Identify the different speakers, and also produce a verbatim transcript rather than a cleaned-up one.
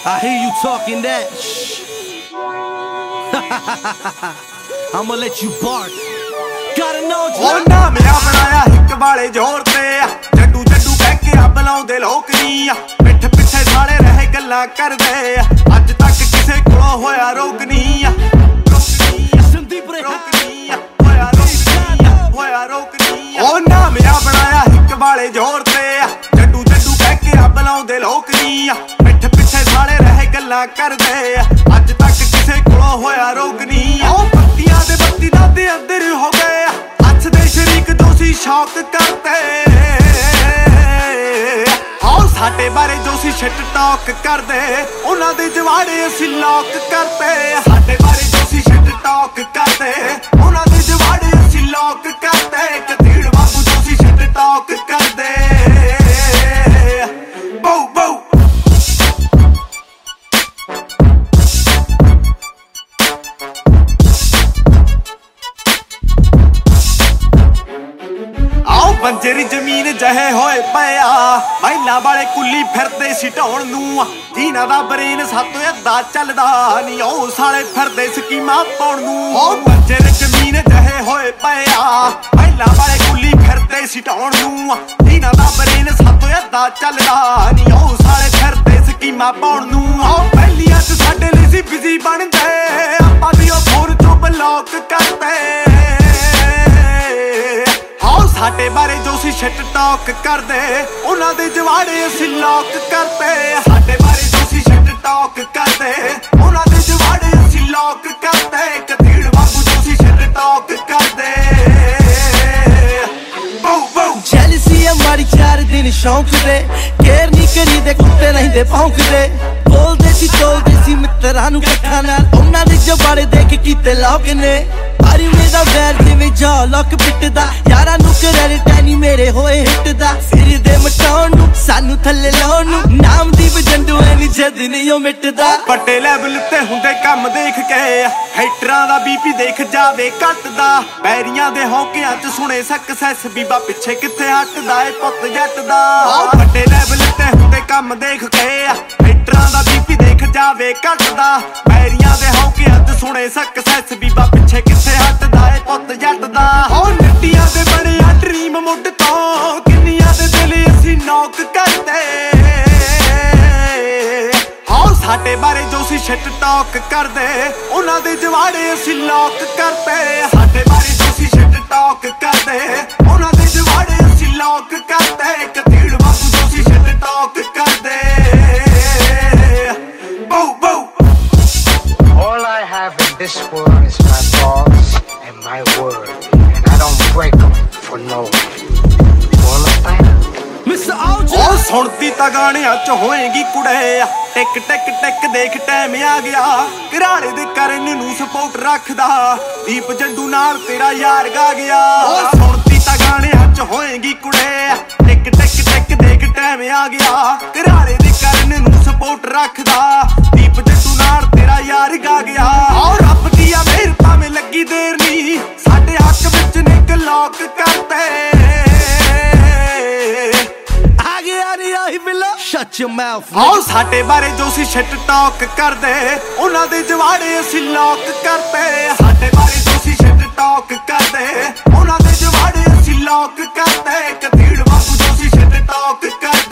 Speaker 1: I hear you talking that. I'ma let you bark. Gotta know you.
Speaker 2: Oh na mera banaya hik wale जोर ते जड्डू जड्डू कह के आ बुलाउंदे लोक नी पिठ पिछे साले रह गल्लां करदे अज तक किसे कोलों होया रोक नी
Speaker 1: संदीप रे
Speaker 2: रोक नी होया रोक नी होया रोक नी ओ ना मेरा बनाया हिक वाले जोर ते जड्डू जड्डू कह के आ बुलाउंदे लोक नी पिठ पिछे साले रह गल्लां करदे अज तक किसे कोलों होया रोक नी ओ पत्तियां दे बत्ती दा दे अंदर हो गए अच दे शरीक दोषी शौक करते आओ साडे बारे जोशी शिट टॉक करदे उन्हां दे जवाड़े असीं लॉक करते साडे बारे जोशी शिट टॉक करदे उन्हां दे जवाड़े असीं लॉक करते कतीड़ बाबू जोशी शिट टॉक करदे बो बो बंजरी जमीन जहे होए पिया महिला वाले कुली फिरदे सी ढाउण नूं जिन्हां दा ब्रेन सातों अद्धा चलदा नी ओ साले फिरदे स्कीमां पाउण नूं ओ बंजरी जमीन जहे होए पिया महिला वाले कुली फिरदे सी ढाउण नूं जिन्हां दा ब्रेन सातों अद्धा चलदा नी ओ साले फिरदे स्कीमां पाउण नूं ओ पहलियां च साडे लई सी बिजी बन गए आपां दी ओ फोन चों ब्लॉक करते साडे बारे जोशी शिट टॉक करदे उन्हां दे जवाड़े असीं लॉक करते साडे बारे जोशी शिट टॉक करदे उन्हां दे जवाड़े असीं लॉक करते कतीड़ बाबू जोशी शिट टॉक करदे बो बो
Speaker 1: जेलसी हमारी चार दिन शौक दे केयर नहीं करी दे कुत्ते रहिंदे भौंकदे बोलदे सी तोलदे सी मित्तरां नूं कट्ठा नाल उन्हां दे जवाड़े देख कीते लॉक ने पारी मेरा वैर जिवें जा लॉक पिटदा यारां नूं करे टैनी मेरे होए हिटदा सिर दे मटाउण नूं सानू थल्ले लाउण नूं नाम दी वजंदू ऐ नी जद नहीं ओ मिटदा
Speaker 2: ਵੱਡੇ ਲੈਵਲ ਤੇ ਹੁੰਦੇ ਕੰਮ ਦੇਖ ਕੇ ਹੈਟਰਾਂ ਦਾ ਬੀਪੀ ਦੇਖ ਜਾਵੇ ਘਟਦਾ ਪੈਰੀਆਂ ਦੇ ਹੌਕਿਆਂ ਚ ਸੁਣੇ ਸਕਸੈਸ ਬੀਬਾ ਪਿੱਛੇ ਕਿੱਥੇ ਹਟਦਾ ਏ ਪੁੱਤ ਜੱਟ ਦਾ ਵੱਡੇ ਲੈਵਲ ਤੇ ਹੁੰਦੇ ਕੰਮ ਦੇਖ ਕੇ ਹੈਟਰਾਂ ਦਾ ਬੀਪੀ ਦੇਖ ਜਾਵੇ ਘਟਦਾ ਪੈਰੀਆਂ ਦੇ ਹੌਕਿਆਂ ਚ ਸੁਣੇ ਸਕਸੈਸ ਬੀਬਾ ਪਿੱਛੇ ਕਿੱਥੇ ਹਟਦਾ ਏ ਪੁੱਤ ਜੱਟ ਦਾ ਓ ਨੱਟੀਆਂ ਦੇ ਬਣਿਆ ਡ੍ਰੀਮ ਮੁੱਢ ਤੋਂ ਕਿੰਨੀਆਂ ਦੇ ਦਿਲ ਅਸੀਂ ਨੌਕ ਕਰਦੇ आओ साडे बारे जोशी शिट टॉक करदे उन्हां दे जवाड़े असीं लॉक करते साडे बारे जोशी शिट टॉक करदे उन्हां दे जवाड़े असीं लॉक करते कतीड़ बाबू जोशी शिट टॉक करदे बो बो
Speaker 3: All I have in this world is my balls and my word, and I don't break them for no one. You understand?
Speaker 1: Mister out
Speaker 2: ओ सुनती ता गाणियां च होएगी कुड़े टिक टिक टिक देख टाइम आ गया घराड़े दे करन नूं सपोर्ट रखदा दीप जंडू नाल तेरा यार गा गया ओ सुनती ता गाणियां च होएगी कुड़े टिक टिक टिक देख टाइम आ गया घराड़े दे करन नूं सपोर्ट रखदा दीप जंडू नाल तेरा यार गा गया और रब दी आ मेहर भावें लगी देर नी साडे हक विच निक लॉक करते
Speaker 1: Shut your mouth.
Speaker 2: आओ साडे बारे जोशी शिट टॉक करदे उन्हां दे जवाड़े असीं लॉक करते साडे बारे जोशी शिट टॉक करदे उन्हां दे जवाड़े असीं लॉक करते कतीड़ बाबू जोशी शिट टॉक करदे